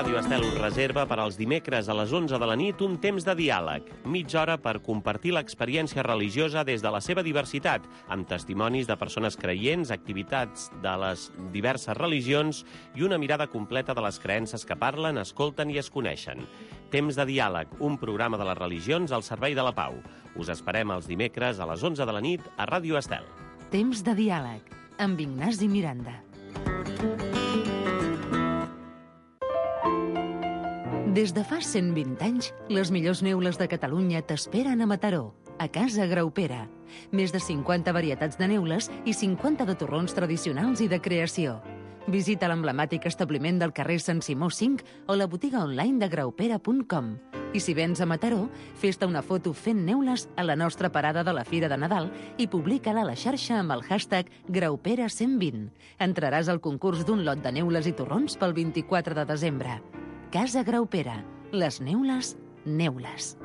Ràdio Estel us reserva per als dimecres a les 11 de la nit un temps de diàleg, mitja hora per compartir l'experiència religiosa des de la seva diversitat, amb testimonis de persones creients, activitats de les diverses religions i una mirada completa de les creences que parlen, escolten i es coneixen. Temps de diàleg, un programa de les religions al servei de la pau. Us esperem els dimecres a les 11 de la nit a Ràdio Estel. Temps de diàleg, amb Ignasi Miranda. Des de fa 120 anys, les millors neules de Catalunya t'esperen a Mataró, a Casa Graupera. Més de 50 varietats de neules i 50 de torrons tradicionals i de creació. Visita l'emblemàtic establiment del carrer Sant Simó 5 o la botiga online de graupera.com. I si vens a Mataró, fes-te una foto fent neules a la nostra parada de la Fira de Nadal i publica-la a la xarxa amb el hashtag Graupera120. Entraràs al concurs d'un lot de neules i torrons pel 24 de desembre. Casa Graupera. Les neules, neules.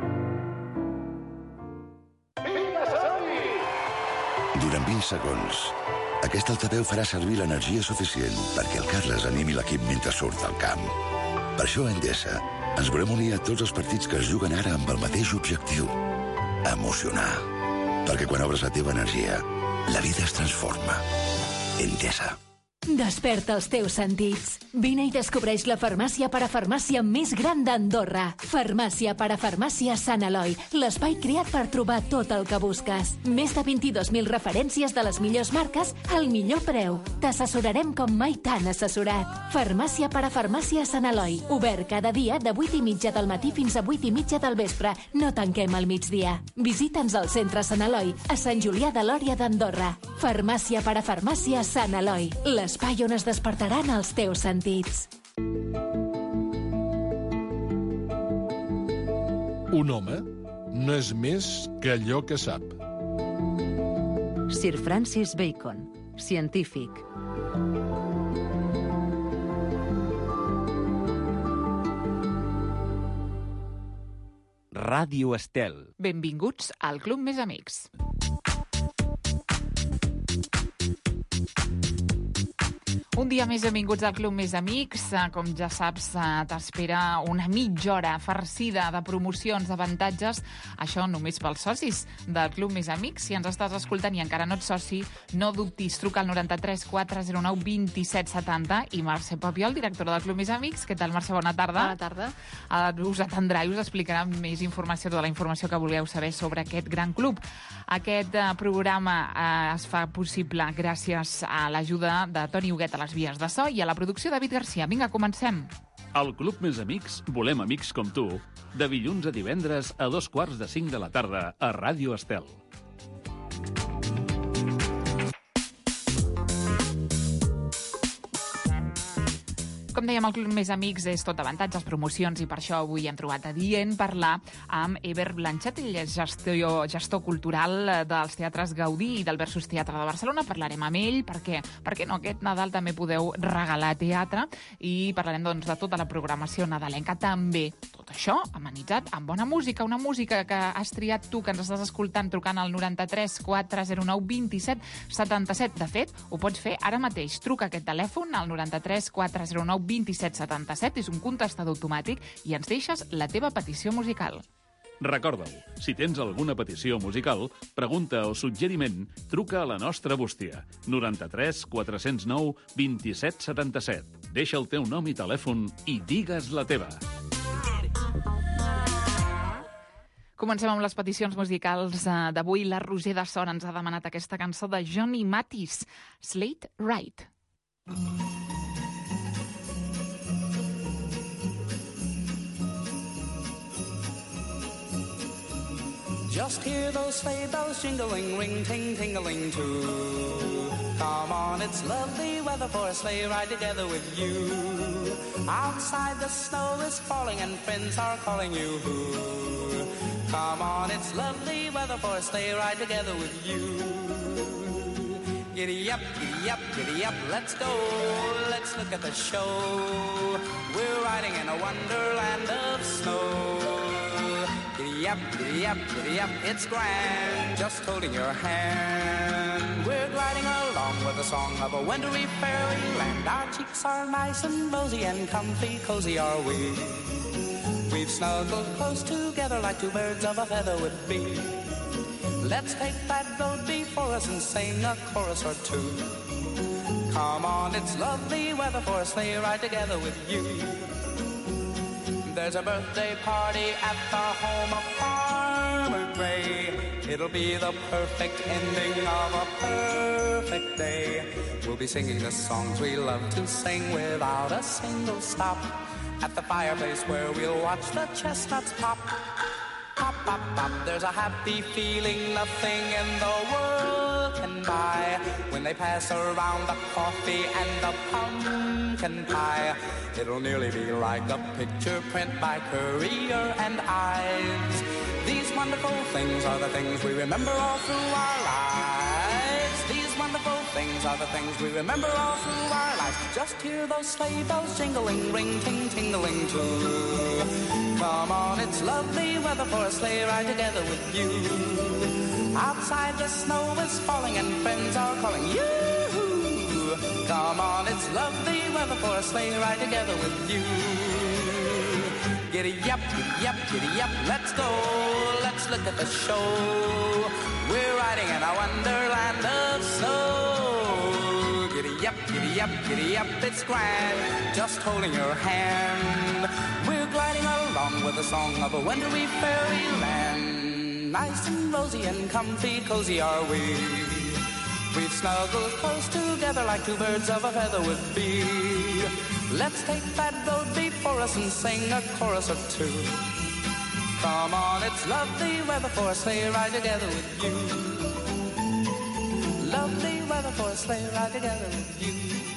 Durant 20 segons, aquest altaveu farà servir l'energia suficient perquè el Carles animi l'equip mentre surt al camp. Per això a Endesa ens volem unir a tots els partits que es juguen ara amb el mateix objectiu: emocionar. Perquè quan obres la teva energia, la vida es transforma. Endesa. Desperta els teus sentits. Vine i descobreix la farmàcia parafarmàcia més gran d'Andorra. Farmàcia parafarmàcia Sant Eloi, l'espai creat per trobar tot el que busques. Més de 22.000 referències de les millors marques al millor preu. T'assessorarem com mai t'han assessorat. Farmàcia parafarmàcia Sant Eloi, obert cada dia de 8:30 del matí fins a 8:30 del vespre. No tanquem al migdia. Visita'ns al centre Sant Eloi, a Sant Julià de Lòria d'Andorra. Farmàcia parafarmàcia Sant Eloi, l'espai on es despertaran els teus sentits. Un home no és més que allò que sap. Sir Francis Bacon, científic. Ràdio Estel. Benvinguts al Club Més Amics. Un dia més benvinguts al Club Més Amics. Com ja saps, t'espera una mitja hora farcida de promocions, d'avantatges. Això només pels socis del Club Més Amics. Si ens estàs escoltant i encara no ets soci, no dubtis, truca al 93 409 27 70. I Mercè Papiol, directora del Club Més Amics. Què tal, Mercè? Bona tarda. Bona tarda. Us atendrà i us explicarà més informació, tota la informació que vulgueu saber sobre aquest gran club. Aquest programa es fa possible gràcies a l'ajuda de Toni Huguet a les vies de so i a la producció de David Garcia. Vinga, comencem. Al Club Més Amics volem amics com tu. De dilluns a divendres a 4:45 de la tarda a Ràdio Estel. Com dèiem, el Club Més Amics és tot avantatges, promocions, i per això avui hem trobat adient parlar amb Eber Blanchet. Ell és gestor cultural dels teatres Gaudí i del Versus Teatre de Barcelona. Parlarem amb ell perquè no, aquest Nadal també podeu regalar teatre i parlarem doncs, de tota la programació nadalenca. També tot això amenitzat amb bona música, una música que has triat tu, que ens estàs escoltant trucant al 93 409 27 77. De fet, ho pots fer ara mateix. Truca aquest telèfon al 93 409 27 77, és un contestador automàtic i ens deixes la teva petició musical. Recorda-ho, si tens alguna petició musical, pregunta o suggeriment, truca a la nostra bústia. 93 409 27 77. Deixa el teu nom i telèfon i digues la teva. Comencem amb les peticions musicals d'avui. La Roser de Sora ens ha demanat aquesta cançó de Johnny Mathis, Slate Ride. Just hear those sleigh bells jingling, ring, ting, tingling too. Come on, it's lovely weather for a sleigh ride together with you. Outside the snow is falling and friends are calling you. Come on, it's lovely weather for a sleigh ride together with you. Giddy up, giddy up, giddy up, let's go, let's look at the show. We're riding in a wonderland of snow. Giddy up, giddy up, giddy up, it's grand, just holding your hand. We're gliding along with a song of a wintry fairyland. Our cheeks are nice and rosy and comfy, cozy are we. We've snuggled close together like two birds of a feather would be. Let's take that road before us and sing a chorus or two. Come on, it's lovely weather for a sleigh ride together with you. There's a birthday party at the home of Farmer Gray. It'll be the perfect ending of a perfect day. We'll be singing the songs we love to sing without a single stop. At the fireplace where we'll watch the chestnuts pop. Pop, pop, pop. There's a happy feeling nothing in the world can buy when they pass around the coffee and the pumpkin pie. It'll nearly be like a picture print by Currier and Ives. These wonderful things are the things we remember all through our lives. These wonderful things are the things we remember all through our lives. Just hear those sleigh bells jingling, ring, ting, tingling too. Come on, it's lovely weather for a sleigh ride together with you. Outside the snow is falling and friends are calling you. Come on, it's lovely weather for a sleigh ride together with you. Giddy up, giddy up, giddy up, let's go, let's look at the show. We're riding in a wonderland of snow. Giddy up, giddy up, giddy up, it's grand, just holding your hand. We're gliding along with the song of a wintry fairyland. Nice and rosy and comfy, cozy are we. We've snuggled close together like two birds of a feather would be. Let's take that road before us and sing a chorus or two. Come on, it's lovely weather for a sleigh ride together with you. Lovely weather for a sleigh ride together with you.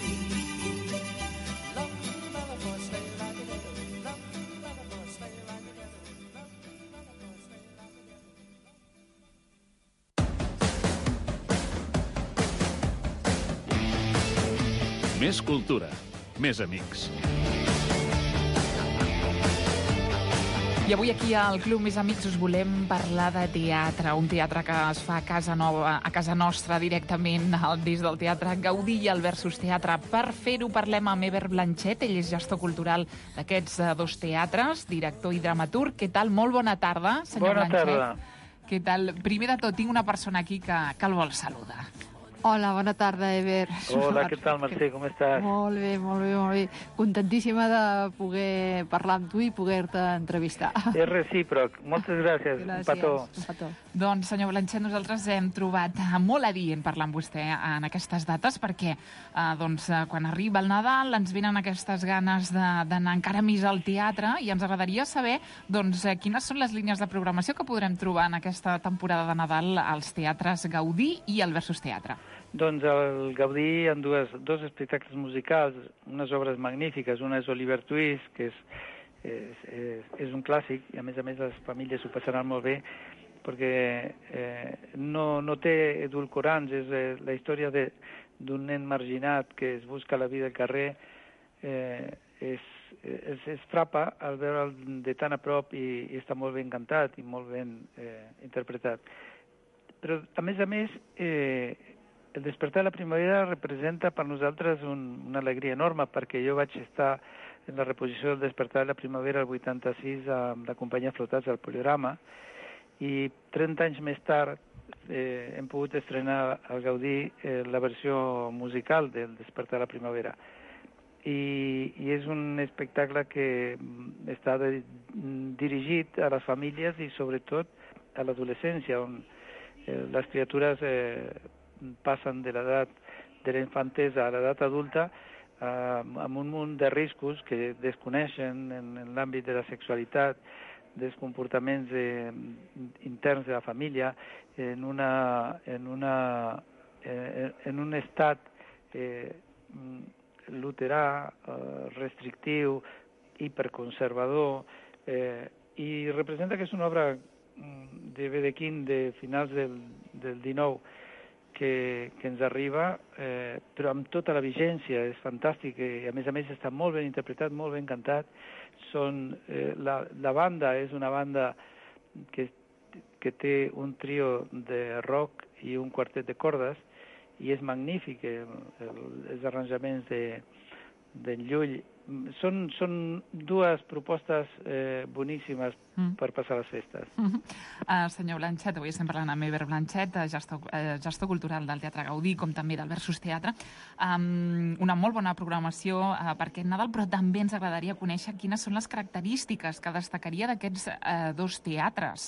Lovely weather for a sleigh ride together with you. Lovely weather for a sleigh ride together with you. Lovely weather for a sleigh ride together. Més cultura, més amics. I avui aquí al Club Més Amics us volem parlar de teatre, un teatre que es fa a casa nostra directament des del Teatre Gaudí i el Versus Teatre. Per fer-ho parlem amb Eber Blanchet, ell és gestor cultural d'aquests dos teatres, director i dramaturg. Què tal? Molt bona tarda, senyor Blanchet. Bona tarda. Què tal? Primer de tot, tinc una persona aquí que el vol saludar. Hola, bona tarda, Eber. Hola, què tal, Mercè, com estàs? Molt bé, molt bé, molt bé. Contentíssima de poder parlar amb tu i poder-te entrevistar. És recíproc. Moltes gràcies. Un petó. Un petó. Doncs, senyor Blanchet, nosaltres hem trobat molt adient parlar amb vostè en aquestes dates perquè quan arriba el Nadal ens venen aquestes ganes d'anar encara més al teatre i ens agradaria saber quines són les línies de programació que podrem trobar en aquesta temporada de Nadal als teatres Gaudí i al Versus Teatre. Doncs al Gaudí hi ha dos espectacles musicals, unes obres magnífiques. Una és Oliver Twist, que és un clàssic, i a més les famílies ho passaran molt bé, perquè no té edulcorants, és la història d'un nen marginat que es busca la vida al carrer, es frapa al veure'l de tan a prop i està molt ben cantat i molt ben interpretat. Però, a més, el Despertar de la Primavera representa per nosaltres una alegria enorme, perquè jo vaig estar en la reposició del Despertar de la Primavera el 86 amb la companyia Flotats al Poliorama, i 30 anys més tard hem pogut estrenar al Gaudí la versió musical del Despertar de la Primavera. I és un espectacle que està dirigit a les famílies i sobretot a l'adolescència, on les criatures passen de l'edat de la infantesa a l'edat adulta amb un munt de riscos que desconeixen en l'àmbit de la sexualitat, dels comportaments interns de la família, en un estat luterà, restrictiu, hiperconservador, i representa que és una obra de Wedekind de finals del 19 que ens arriba, però amb tota la vigència, és fantàstic, i a més està molt ben interpretat, molt ben cantat. La banda és una banda que té un trio de rock i un quartet de cordes, i és magnífic, els arranjaments d'en Llull. Són dues propostes boníssimes per passar les festes. Senyor Blanchet, avui estem parlant amb Eber Blanchet, gestor cultural del Teatre Gaudí, com també del Versus Teatre. Una molt bona programació per aquest Nadal, però també ens agradaria conèixer quines són les característiques que destacaria d'aquests dos teatres.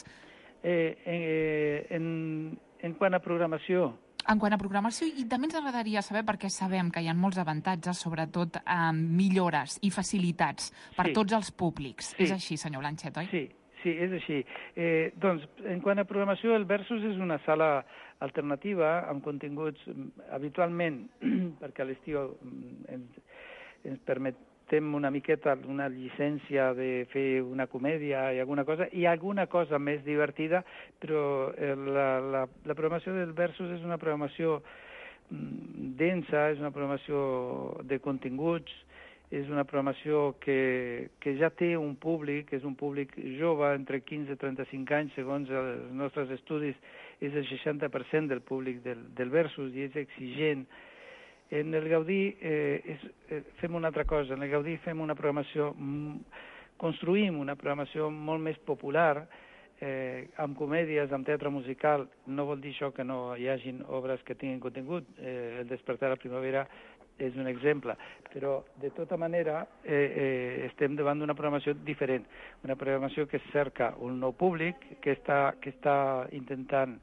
En quant a programació... En quant a programació, i també ens agradaria saber, perquè sabem que hi ha molts avantatges, sobretot millores i facilitats per tots els públics. És així, senyor Blanchet, oi? Sí, és així. Doncs, en quant a programació, el Versus és una sala alternativa amb continguts habitualment, perquè a l'estiu ens permetem una miqueta una llicència de fer una comèdia i alguna cosa més divertida, però la programació del Versus és una programació densa, és una programació de continguts, és una programació que ja té un públic, és un públic jove, entre 15 i 35 anys, segons els nostres estudis, és el 60% del públic del Versus i és exigent. En el Gaudí fem una altra cosa. En el Gaudí fem una programació, construïm una programació molt més popular, amb comèdies, amb teatre musical. No vol dir això que no hi hagin obres que tinguin contingut. El Despertar a la primavera és un exemple. Però, de tota manera, estem davant d'una programació diferent. Una programació que cerca un nou públic, que està intentant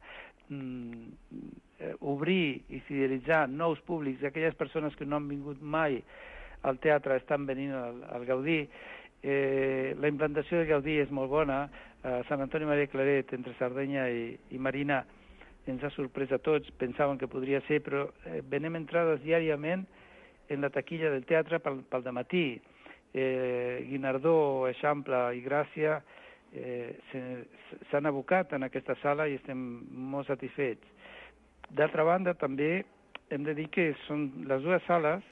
obrir i fidelitzar nous públics, aquelles persones que no han vingut mai al teatre estan venint al Gaudí. La implantació del Gaudí és molt bona. Sant Antoni Maria Claret, entre Sardenya i Marina, ens ha sorprès a tots. Pensàvem que podria ser, però venem entrades diàriament en la taquilla del teatre pel dematí. Guinardó, Eixample i Gràcia s'han abocat en aquesta sala i estem molt satisfets. D'altra banda, també hem de dir que les dues sales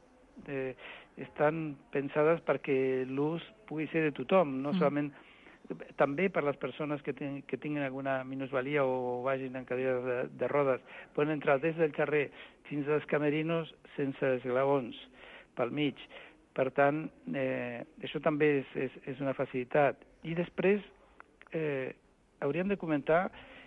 estan pensades perquè l'ús pugui ser de tothom, no solament també per les persones que tinguin alguna minusvalia o vagin en cadires de rodes. Poden entrar des del carrer fins als camerinos sense esglaons pel mig. Per tant, això també és una facilitat. I després hauríem de comentar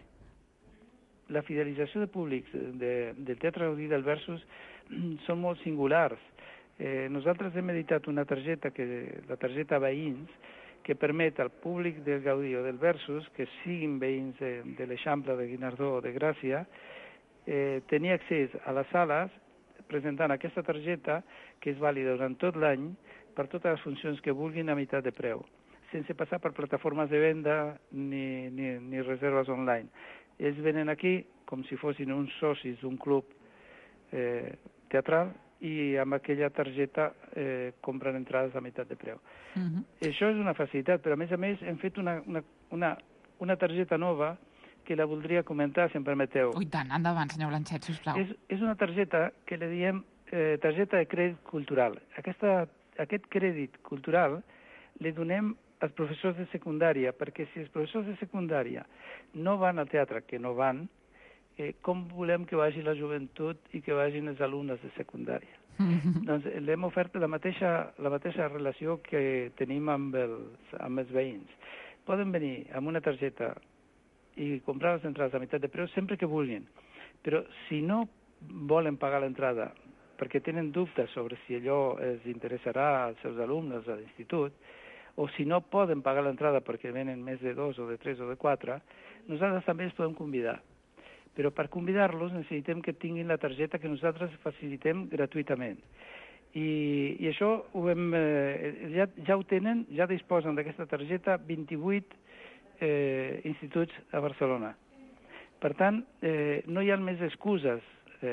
la fidelització de públics del Teatre Gaudí del Versus són molt singulars. Nosaltres hem editat una targeta, la targeta Veïns, que permet al públic del Gaudí o del Versus, que siguin veïns de l'Eixample, de Guinardó o de Gràcia, tenir accés a les sales presentant aquesta targeta, que és vàlida durant tot l'any per totes les funcions que vulguin a meitat de preu, sense passar per plataformes de venda ni reserves online. Ells venen aquí com si fossin uns socis d'un club teatral i amb aquella targeta compren entrades a meitat de preu. Això és una facilitat, però a més hem fet una targeta nova que la voldria comentar, si em permeteu. I tant, endavant, senyor Blanchet, sisplau. És una targeta que li diem targeta de crèdit cultural. Aquest crèdit cultural li donem als professors de secundària, perquè si els professors de secundària no van al teatre, que no van, com volem que vagi la joventut i que vagin els alumnes de secundària? Doncs l'hem ofert la mateixa relació que tenim amb els veïns. Poden venir amb una targeta i comprar les entrades a meitat de preu sempre que vulguin, però si no volen pagar l'entrada perquè tenen dubtes sobre si allò els interessarà als seus alumnes a l'institut, o si no poden pagar l'entrada perquè venen més de 2 o de 3 o de 4, nosaltres també els podem convidar. Però per convidar-los necessitem que tinguin la targeta que nosaltres facilitem gratuïtament. I això ja ho tenen, ja disposen d'aquesta targeta 28 instituts a Barcelona. Per tant, no hi ha més excuses.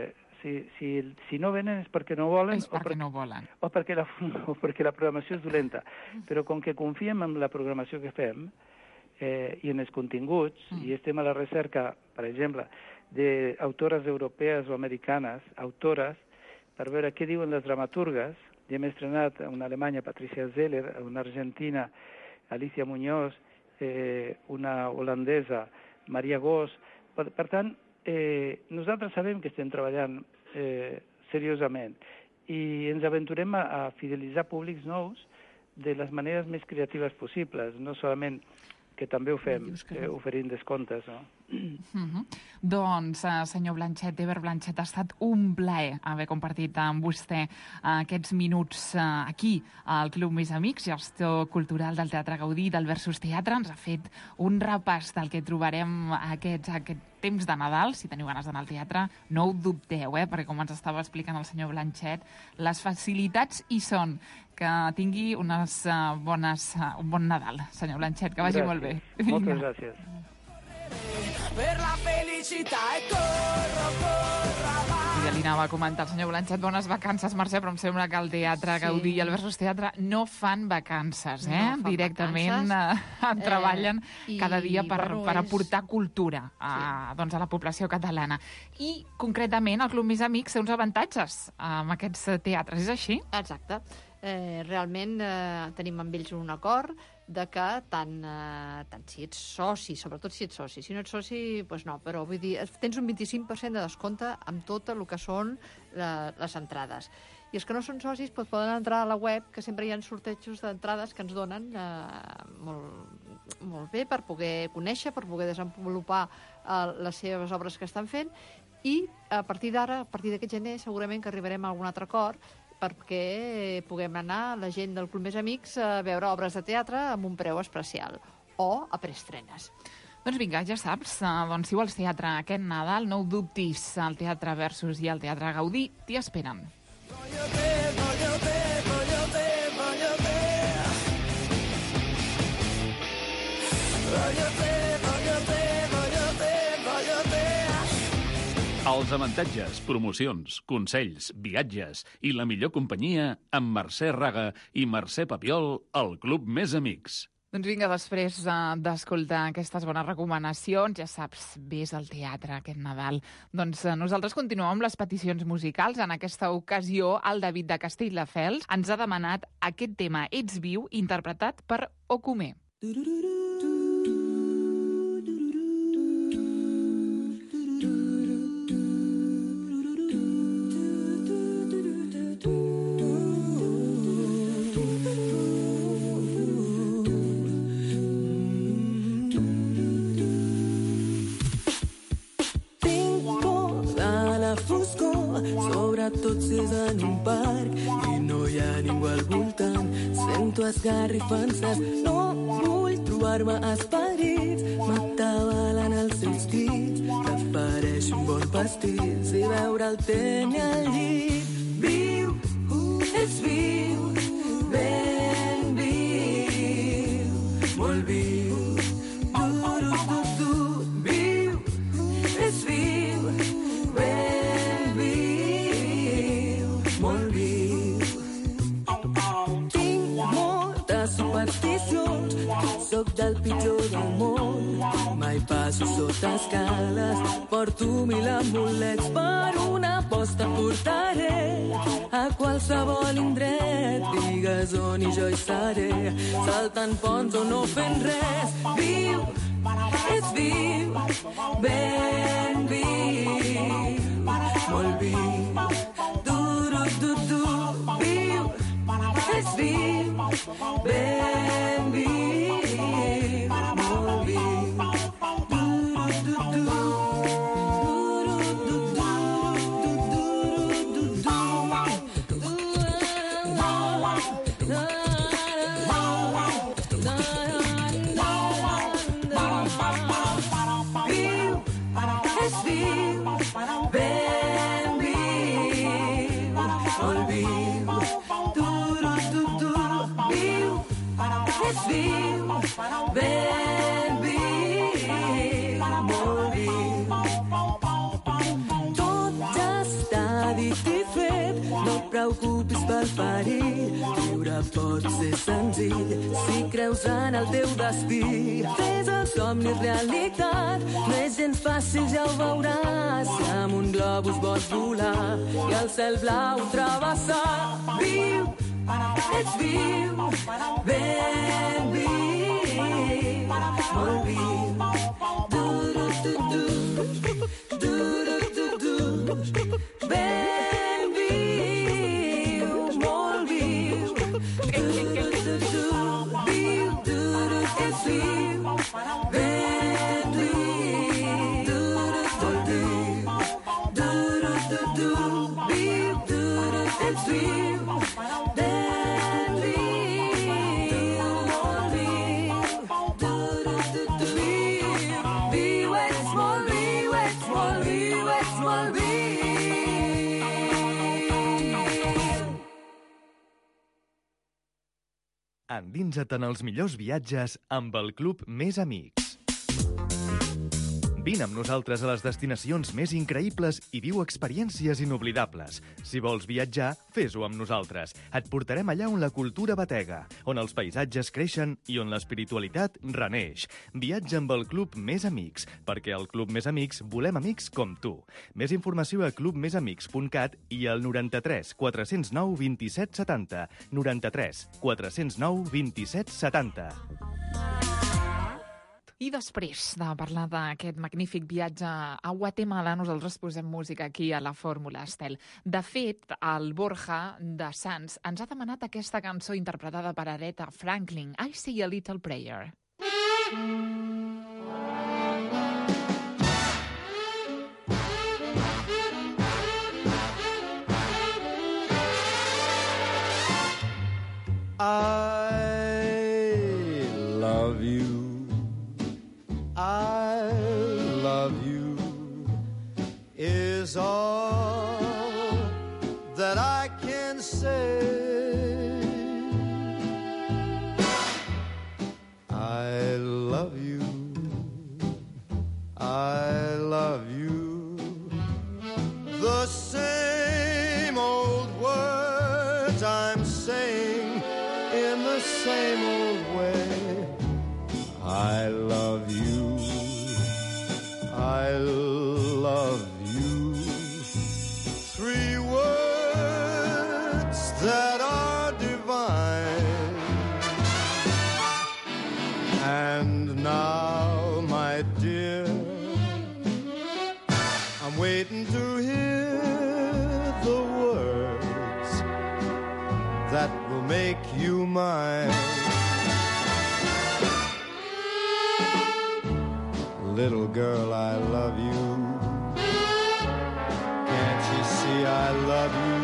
Si no venen és perquè no volen, o perquè la programació és dolenta. Però com que confiem en la programació que fem i en els continguts, i estem a la recerca, per exemple, d'autores europees o americanes, autores, per veure què diuen les dramaturgues, i hem estrenat una alemanya, Patricia Zeller, una argentina, Alicia Muñoz, una holandesa, Maria Gos. Per tant, nosaltres sabem que estem treballant seriosament. I ens aventurem a fidelitzar públics nous de les maneres més creatives possibles, no solament que també ho fem, oferint descomptes, no? Doncs, senyor Blanchet, Eber Blanchet, ha estat un plaer haver compartit amb vostè aquests minuts aquí al Club Més Amics, gestió cultural del Teatre Gaudí, del Versus Teatre. Ens ha fet un repàs del que trobarem aquest temps de Nadal. Si teniu ganes d'anar al teatre, no ho dubteu, perquè com ens estava explicant el senyor Blanchet, les facilitats hi són. Que tingui un bon Nadal, senyor Blanchet, que vagi molt bé. Moltes gràcies. Per la felicitat e corro Ja li anava a comentar el senyor Blanchet, bones vacances, Mercè, però em sembla que el Teatre Gaudí i el Versus Teatre no fan vacances, directament treballen cada dia per aportar cultura a la població catalana. I, concretament, el Club Més Amics té uns avantatges amb aquests teatres, és així? Exacte. Realment tenim amb ells un acord de que tant si ets soci, sobretot si ets soci, si no ets soci, doncs no, però vull dir, tens un 25% de descompte amb tot el que són les entrades. I els que no són socis poden entrar a la web, que sempre hi ha sortejos d'entrades que ens donen molt bé per poder conèixer, per poder desenvolupar les seves obres que estan fent, i a partir d'ara, a partir d'aquest gener, segurament que arribarem a algun altre acord perquè puguem anar, la gent del Club Més Amics, a veure obres de teatre amb un preu especial, o a preestrenes. Doncs vinga, ja saps, si vols teatre aquest Nadal, no ho dubtis, el Teatre Versus i el Teatre Gaudí t'hi esperen. Els avantatges, promocions, consells, viatges i la millor companyia amb Mercè Raga i Mercè Papiol al Club Més Amics. Doncs vinga, després d'escoltar aquestes bones recomanacions, ja saps, vés al teatre aquest Nadal. Doncs nosaltres continuem amb les peticions musicals. En aquesta ocasió, el David de Castelldefels ens ha demanat aquest tema Ets viu, interpretat per Okume. Tots és en un parc i no hi ha ningú al voltant. Sento esgarrifances, no vull trobar-me esperits. M'atabalen els seus crits, t'apareix un bon pastís i veure'l tenir al llit. Viu, és viu, ben viu, molt viu. Viu, és viu, ben viu. Molt viu. Tinc moltes supersticions, soc del pitjor del món. Mai passo sota escales, porto 1000 amulets. Per una aposta portaré a qualsevol indret. Digues on i jo hi seré, saltant ponts o no fent res. Viu, és viu, ben viu, molt viu. És viu, ben viu, molt viu. Ben viu, molt viu. Tot ja està dit i fet, no et preocupis pel perill. Viure pot ser senzill si creus en el teu destí. Fes els somnis realitat, no és gens fàcil, ja ho veuràs. Si amb un globus vols volar i el cel blau travessar. Viu, ets viu, ben viu, molt viu. Ben Endinsa't en els millors viatges amb el Club Més Amics. Vine amb nosaltres a les destinacions més increïbles i viu experiències inoblidables. Si vols viatjar, fes-ho amb nosaltres. Et portarem allà on la cultura batega, on els paisatges creixen i on l'espiritualitat reneix. Viatja amb el Club Més Amics, perquè al Club Més Amics volem amics com tu. Més informació a clubmesamics.cat i al 93 409 27 70. 93 409 27 70. I després de parlar d'aquest magnífic viatge a Guatemala, nosaltres posem música aquí a la Fórmula Estel. De fet, el Borja de Sants ens ha demanat aquesta cançó interpretada per Aretha Franklin, I Say a Little Prayer. I love you. I love you is all that I can say. I love you. I love you. The same old words I'm saying in the same old way. I love you. I love you. 3 words that are divine. And now, my dear, I'm waiting to hear the words that will make you mine. Little girl, I love you. Can't you see I love you?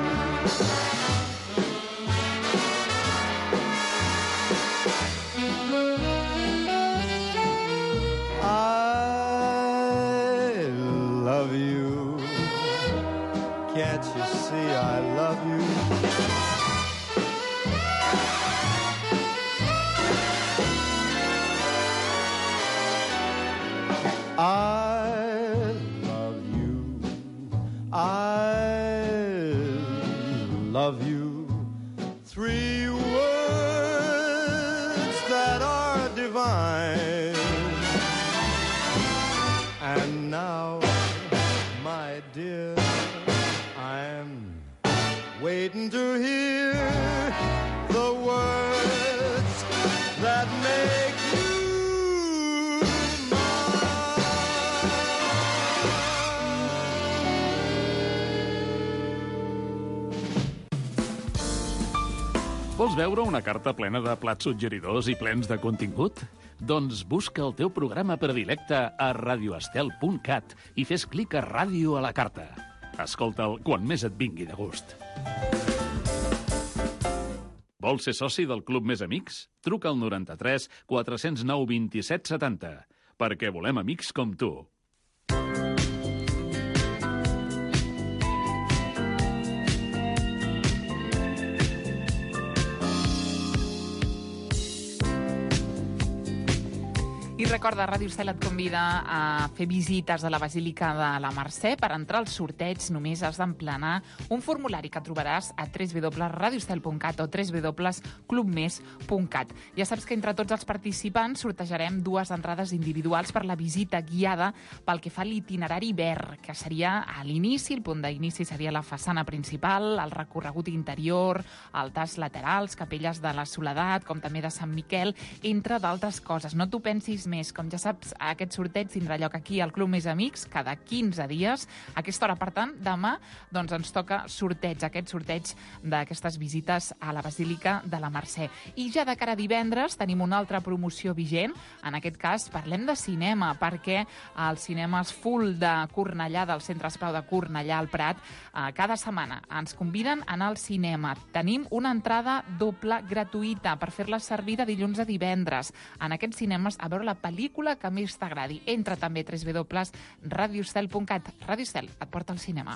I love you. Can't you see I love you? I love you. I love you. 3 words that are divine. And now, my dear, I'm waiting to hear the words that make you. Vols veure una carta plena de plats suggeridors i plens de contingut? Doncs busca el teu programa predilecte a radioestel.cat i fes clic a Ràdio a la carta. Escolta'l quan més et vingui de gust. Vols ser soci del Club Més Amics? Truca al 93 409 27 70, perquè volem amics com tu. I recorda, Ràdio Estel et convida a fer visites a la Basílica de la Mercè. Per entrar al sorteig només has d'emplenar un formulari que trobaràs a www.radioestel.cat o www.clubmes.cat. Ja saps que entre tots els participants sortejarem 2 entrades individuals per la visita guiada pel que fa a l'itinerari verd, que seria a l'inici, el punt d'inici seria la façana principal, el recorregut interior, altars laterals, capelles de la Soledat, com també de Sant Miquel, entre d'altres coses. No t'ho pensis més. més. Com ja saps, aquest sorteig tindrà lloc aquí al Club Més Amics cada 15 dies. A aquesta hora, per tant, demà ens toca sorteig, aquest sorteig d'aquestes visites a la Basílica de la Mercè. I ja de cara a divendres tenim una altra promoció vigent. En aquest cas parlem de cinema, perquè als cinemes Full de Cornellà, del Centre Esplau de Cornellà al Prat, cada setmana ens conviden a anar al cinema. Tenim una entrada doble gratuïta per fer-la servir de dilluns a divendres en aquests cinemes a veure la pel·lícula que més t'agradi. Entra també a www.radiostel.cat. Radiostel et porta al cinema.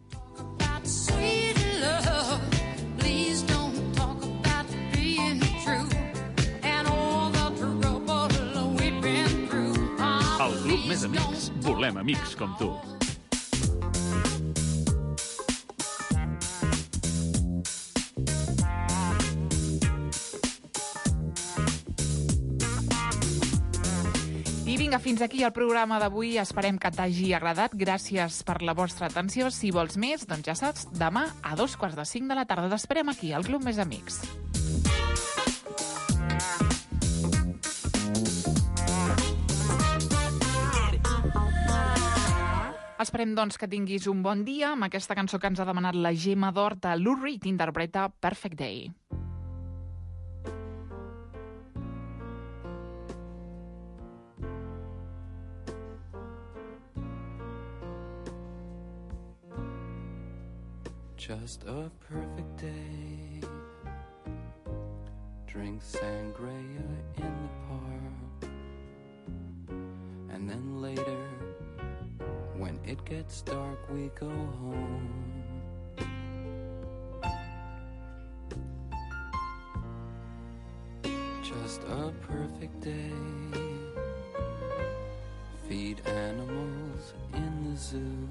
Al Club Més Amics volem amics com tu. I vinga, fins aquí el programa d'avui. Esperem que t'hagi agradat. Gràcies per la vostra atenció. Si vols més, doncs ja saps, demà a 2:45 de la tarda t'esperem aquí, al Club Més Amics. Esperem, doncs, que tinguis un bon dia amb aquesta cançó que ens ha demanat la Gemma d'Or de Lou Reed, interpreta Perfect Day. Just a perfect day. Drink sangria in the park. And then later, when it gets dark, we go home. Just a perfect day. Feed animals in the zoo.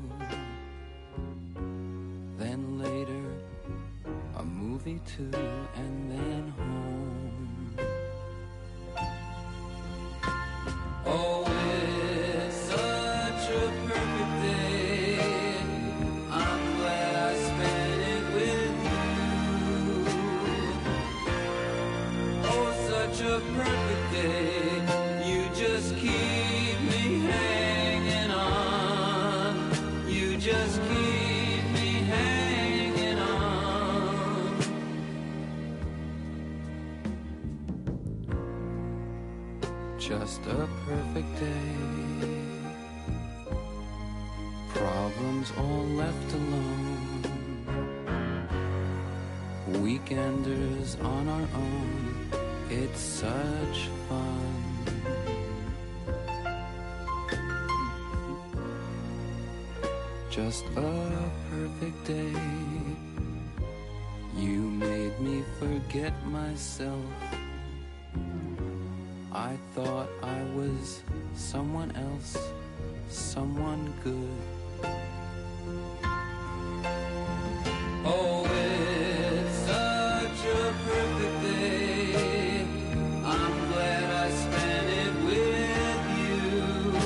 Then later, a movie too, and then home. Oh, it's such a perfect day. I'm glad I spent it with you. Oh, such a perfect day. You just keep me hanging on. You just keep me hanging on. Just a perfect day. Problems all left alone. Weekenders on our own. It's such fun. Just a perfect day. You made me forget myself. I thought I was someone else, someone good. Oh, it's such a perfect day. I'm glad I spent it with you.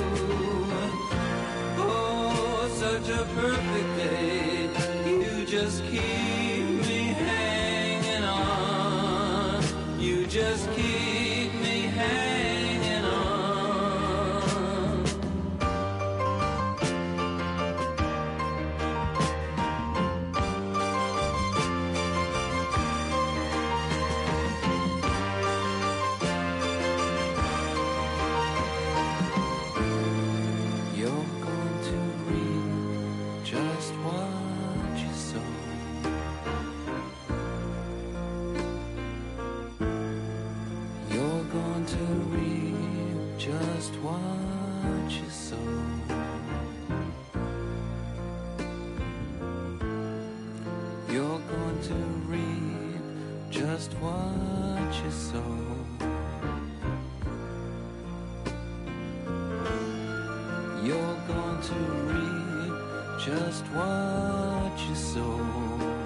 Oh, such a perfect day. You just keep me hanging on. You just keep me hanging on. You're going to reap just what you sow. You're going to reap just what you sow. You're going to reap just what you sow. You're going to reap just what you sow.